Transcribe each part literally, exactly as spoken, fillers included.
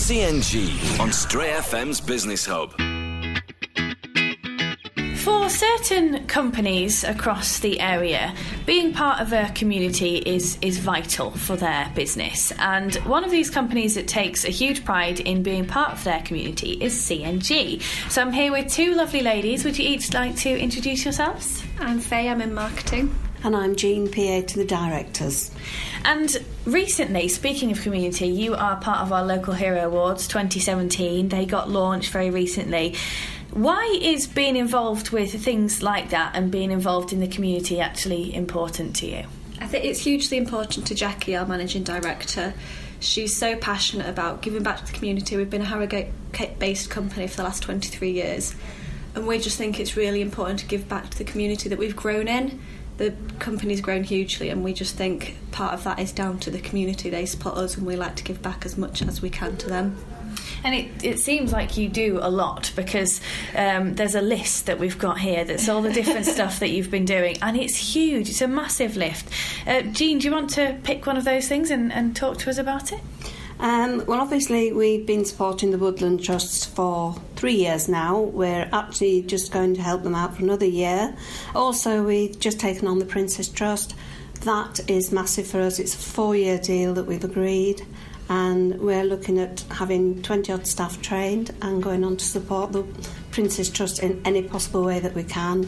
C N G on Stray F M's Business Hub. For certain companies across the area, being part of a community is, is vital for their business. And one of these companies that takes a huge pride in being part of their community is C N G. So I'm here with two lovely ladies. Would you each like to introduce yourselves? I'm Faye, I'm in marketing. And I'm Jean, P A to the directors. And recently, speaking of community, you are part of our Local Hero Awards twenty seventeen. They got launched very recently. Why is being involved with things like that and being involved in the community actually important to you? I think it's hugely important to Jackie, our managing director. She's so passionate about giving back to the community. We've been a Harrogate-based company for the last twenty-three years, and we just think it's really important to give back to the community that we've grown in. The company's grown hugely, and we just think part of that is down to the community. They support us, and we like to give back as much as we can to them. And it, it seems like you do a lot, because um, there's a list that we've got here that's all the different stuff that you've been doing, and it's huge. It's a massive lift. Uh, Jean, do you want to pick one of those things and, and talk to us about it? Um, well, obviously, we've been supporting the Woodland Trust for three years now. We're actually just going to help them out for another year. Also, we've just taken on the Prince's Trust. That is massive for us. It's a four-year deal that we've agreed, and we're looking at having twenty-odd staff trained and going on to support the Prince's Trust in any possible way that we can.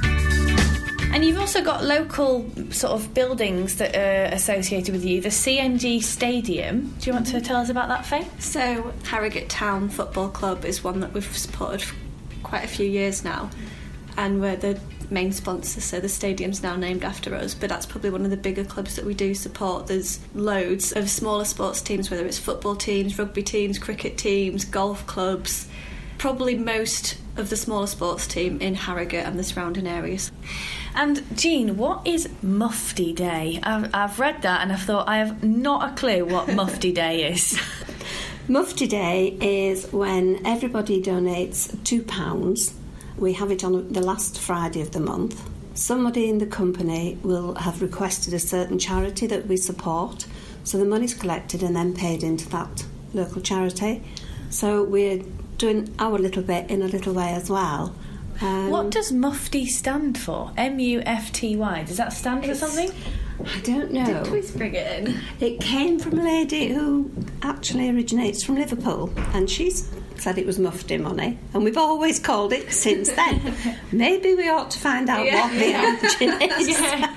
And you've also got local sort of buildings that are associated with you. The C N G Stadium. Do you want to tell us about that, Faye? So, Harrogate Town Football Club is one that we've supported for quite a few years now, and we're the main sponsor, so the stadium's now named after us, but that's probably one of the bigger clubs that we do support. There's loads of smaller sports teams, whether it's football teams, rugby teams, cricket teams, golf clubs. Probably most of the smaller sports team in Harrogate and the surrounding areas. And Jean, what is Mufti Day? I've, I've read that and I've thought I have not a clue what Mufti Day is. Mufti Day is when everybody donates two pounds. We have it on the last Friday of the month. Somebody in the company will have requested a certain charity that we support, so the money's collected and then paid into that local charity. So we're doing our little bit in a little way as well. Um, what does Mufti stand for? M U F T Y. Does that stand for something? I don't know. Did we bring it in? It came from a lady who actually originates from Liverpool, and she's said it was Mufti money, and we've always called it since then. Maybe we ought to find out yeah. what the origin is. Yeah.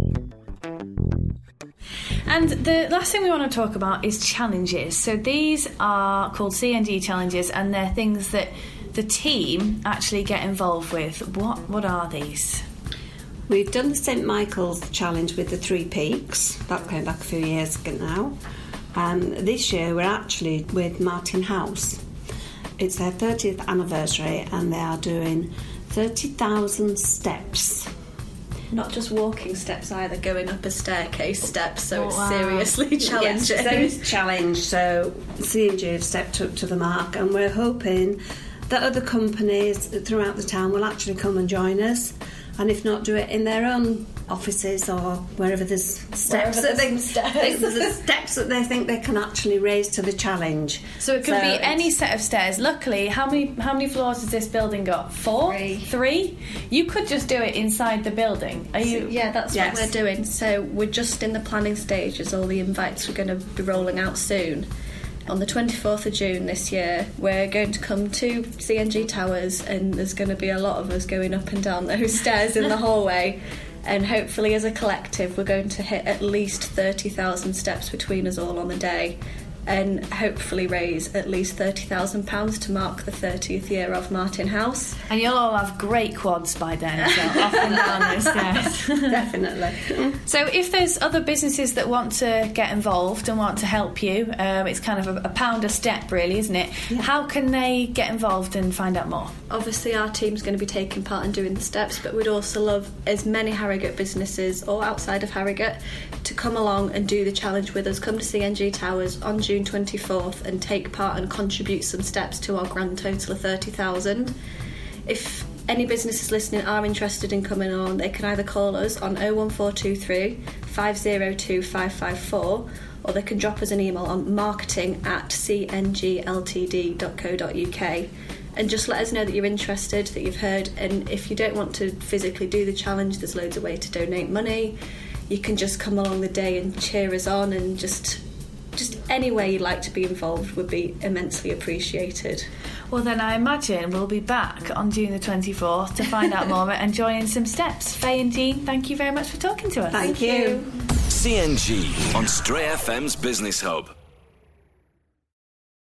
And the last thing we want to talk about is challenges. So these are called C N G challenges, and they're things that the team actually get involved with. What what are these? We've done the Saint Michael's challenge with the Three Peaks. That came back a few years ago now. Um, this year we're actually with Martin House. It's their thirtieth anniversary, and they are doing thirty thousand steps. Not just walking steps either, going up a staircase steps, so oh, it's wow. seriously challenging. Yes, there is challenge, so C N G have stepped up to the mark, and we're hoping that other companies throughout the town will actually come and join us, and if not, do it in their own offices or wherever there's steps, wherever that, they, steps. there's steps that they think they can actually raise to the challenge. So it could so be any set of stairs. Luckily, how many how many floors has this building got? Four? Three. Three? You could just do it inside the building. Are you? Yeah, that's yes. what we're doing. So we're just in the planning stages. All the invites are going to be rolling out soon. On the twenty-fourth of June this year, we're going to come to C N G Towers, and there's going to be a lot of us going up and down those stairs in the hallway, and hopefully as a collective we're going to hit at least thirty thousand steps between us all on the day, and hopefully raise at least thirty thousand pounds to mark the thirtieth year of Martin House. And you'll all have great quads by then as well, up and down those stairs. Definitely. So if there's other businesses that want to get involved and want to help you, um, it's kind of a, a pound a step really, isn't it? Yeah. How can they get involved and find out more? Obviously our team's going to be taking part in doing the steps, but we'd also love as many Harrogate businesses or outside of Harrogate to come along and do the challenge with us. Come to C N G Towers on June twenty-fourth and take part and contribute some steps to our grand total of thirty thousand. If any businesses listening are interested in coming on, they can either call us on oh one four two three, five oh two, five five four, or they can drop us an email on marketing at c n g l t d dot co dot u k. And just let us know that you're interested, that you've heard, and if you don't want to physically do the challenge, there's loads of ways to donate money. You can just come along the day and cheer us on, and just just any way you'd like to be involved would be immensely appreciated. Well, then I imagine we'll be back on June the twenty-fourth to find out more and join in some steps. Faye and Jean, thank you very much for talking to us. Thank, thank you. C N G on Stray F M's Business Hub.